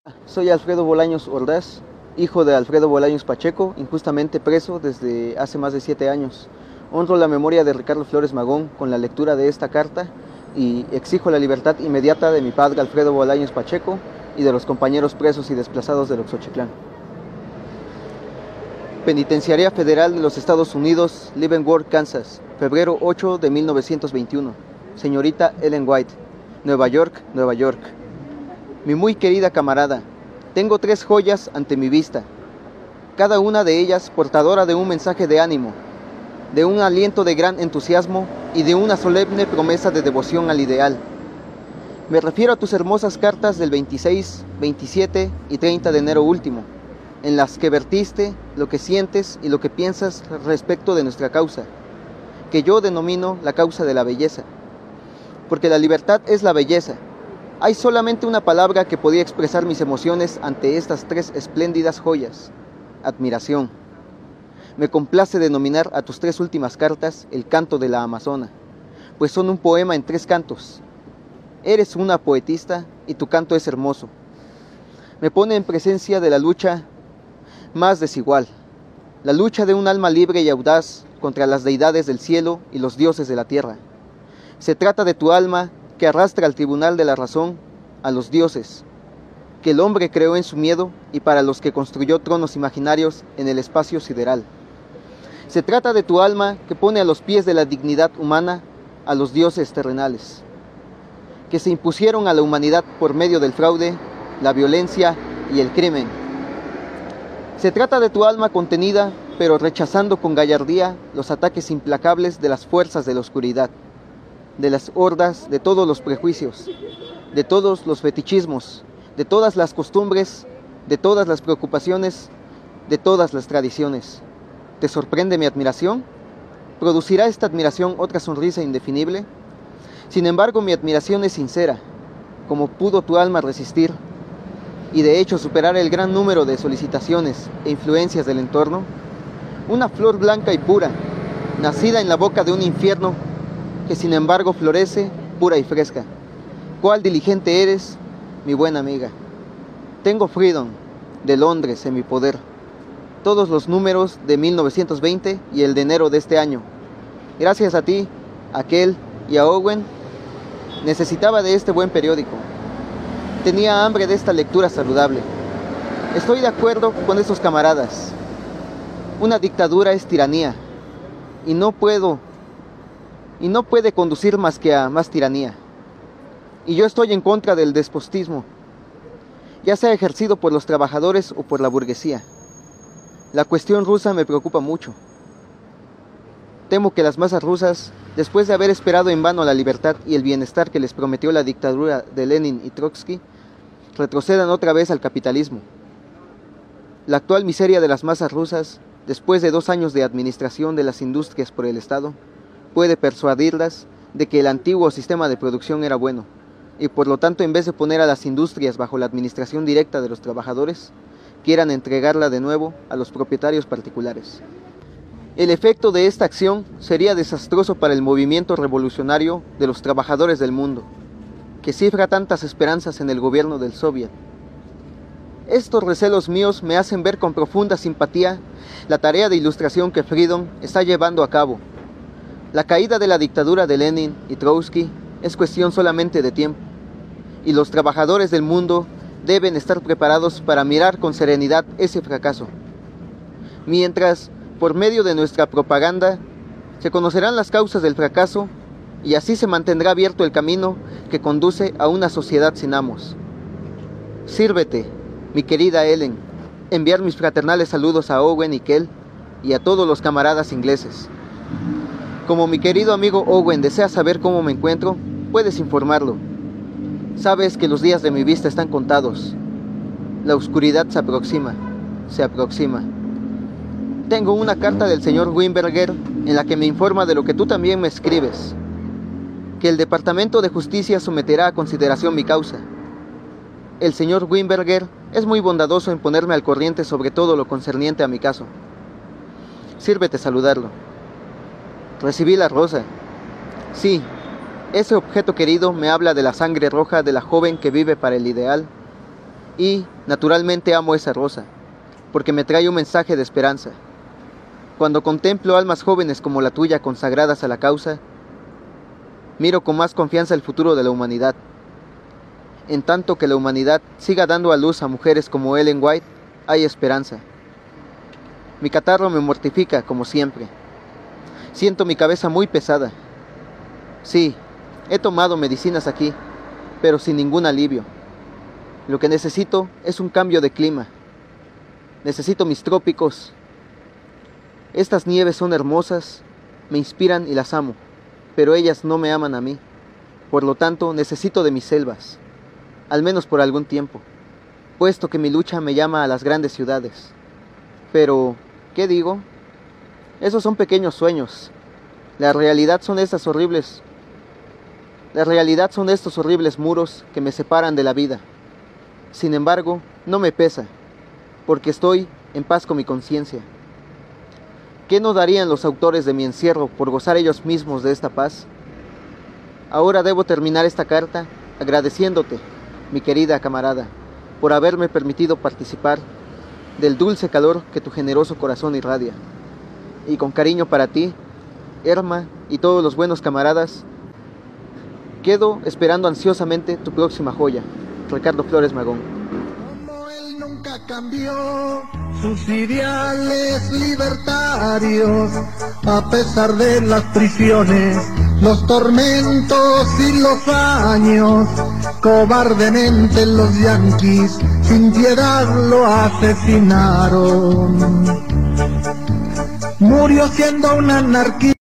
Soy Alfredo Bolaños Ordaz, hijo de Alfredo Bolaños Pacheco, injustamente preso desde hace más de 7 años. Honro la memoria de Ricardo Flores Magón con la lectura de esta carta y exijo la libertad inmediata de mi padre Alfredo Bolaños Pacheco y de los compañeros presos y desplazados del Oxochitlán. Penitenciaría Federal de los Estados Unidos, Leavenworth, Kansas, febrero 8 de 1921. Señorita Ellen White, Nueva York, Nueva York. Mi muy querida camarada, tengo 3 joyas ante mi vista, cada una de ellas portadora de un mensaje de ánimo, de un aliento de gran entusiasmo y de una solemne promesa de devoción al ideal. Me refiero a tus hermosas cartas del 26, 27 y 30 de enero último, en las que vertiste lo que sientes y lo que piensas respecto de nuestra causa, que yo denomino la causa de la belleza, porque la libertad es la belleza. Hay solamente una palabra que podía expresar mis emociones ante estas 3 espléndidas joyas: admiración. Me complace denominar a tus 3 últimas cartas el canto de la Amazona, pues son un poema en 3 cantos. Eres una poetista y tu canto es hermoso. Me pone en presencia de la lucha más desigual, la lucha de un alma libre y audaz contra las deidades del cielo y los dioses de la tierra. Se trata de tu alma que arrastra al tribunal de la razón a los dioses, que el hombre creó en su miedo y para los que construyó tronos imaginarios en el espacio sideral. Se trata de tu alma que pone a los pies de la dignidad humana a los dioses terrenales, que se impusieron a la humanidad por medio del fraude, la violencia y el crimen. Se trata de tu alma contenida, pero rechazando con gallardía los ataques implacables de las fuerzas de la oscuridad, de las hordas de todos los prejuicios, de todos los fetichismos, de todas las costumbres, de todas las preocupaciones, de todas las tradiciones. ¿Te sorprende mi admiración? ¿Producirá esta admiración otra sonrisa indefinible? Sin embargo, mi admiración es sincera, como pudo tu alma resistir, y de hecho superar el gran número de solicitaciones e influencias del entorno. Una flor blanca y pura, nacida en la boca de un infierno, que sin embargo florece pura y fresca. Cuál diligente eres, mi buena amiga. Tengo Freedom, de Londres, en mi poder. Todos los números de 1920 y el de enero de este año. Gracias a ti, a Kell y a Owen, necesitaba de este buen periódico. Tenía hambre de esta lectura saludable. Estoy de acuerdo con esos camaradas. Una dictadura es tiranía, y no puede conducir más que a más tiranía. Y yo estoy en contra del despotismo, ya sea ejercido por los trabajadores o por la burguesía. La cuestión rusa me preocupa mucho. Temo que las masas rusas, después de haber esperado en vano la libertad y el bienestar que les prometió la dictadura de Lenin y Trotsky, retrocedan otra vez al capitalismo. La actual miseria de las masas rusas, después de 2 años de administración de las industrias por el Estado, puede persuadirlas de que el antiguo sistema de producción era bueno, y por lo tanto, en vez de poner a las industrias bajo la administración directa de los trabajadores, quieran entregarla de nuevo a los propietarios particulares. El efecto de esta acción sería desastroso para el movimiento revolucionario de los trabajadores del mundo, que cifra tantas esperanzas en el gobierno del Soviet. Estos recelos míos me hacen ver con profunda simpatía la tarea de ilustración que Freedom está llevando a cabo. La caída de la dictadura de Lenin y Trotsky es cuestión solamente de tiempo, y los trabajadores del mundo deben estar preparados para mirar con serenidad ese fracaso. Mientras, por medio de nuestra propaganda, se conocerán las causas del fracaso y así se mantendrá abierto el camino que conduce a una sociedad sin amos. Sírvete, mi querida Ellen, enviar mis fraternales saludos a Owen y Kell y a todos los camaradas ingleses. Como mi querido amigo Owen desea saber cómo me encuentro, puedes informarlo. Sabes que los días de mi vista están contados. La oscuridad se aproxima, se aproxima. Tengo una carta del señor Weinberger en la que me informa de lo que tú también me escribes, que el Departamento de Justicia someterá a consideración mi causa. El señor Weinberger es muy bondadoso en ponerme al corriente sobre todo lo concerniente a mi caso. Sírvete saludarlo. Recibí la rosa. Sí, ese objeto querido me habla de la sangre roja de la joven que vive para el ideal Y, naturalmente, amo esa rosa, porque me trae un mensaje de esperanza. Cuando contemplo almas jóvenes como la tuya consagradas a la causa, miro con más confianza el futuro de la humanidad. En tanto que la humanidad siga dando a luz a mujeres como Ellen White, hay esperanza. Mi catarro me mortifica, como siempre. Siento mi cabeza muy pesada. Sí, he tomado medicinas aquí, pero sin ningún alivio. Lo que necesito es un cambio de clima. Necesito mis trópicos. Estas nieves son hermosas, me inspiran y las amo, pero ellas no me aman a mí. Por lo tanto, necesito de mis selvas, al menos por algún tiempo, puesto que mi lucha me llama a las grandes ciudades. Pero, ¿qué digo? Esos son pequeños sueños. La realidad son estos horribles muros que me separan de la vida. Sin embargo, no me pesa, porque estoy en paz con mi conciencia. ¿Qué no darían los autores de mi encierro por gozar ellos mismos de esta paz? Ahora debo terminar esta carta agradeciéndote, mi querida camarada, por haberme permitido participar del dulce calor que tu generoso corazón irradia. Y con cariño para ti, Erma y todos los buenos camaradas, quedo esperando ansiosamente tu próxima joya. Ricardo Flores Magón. Como él nunca cambió sus ideales libertarios, a pesar de las prisiones, los tormentos y los años, cobardemente los yanquis sin piedad lo asesinaron. Murió siendo un anarquista.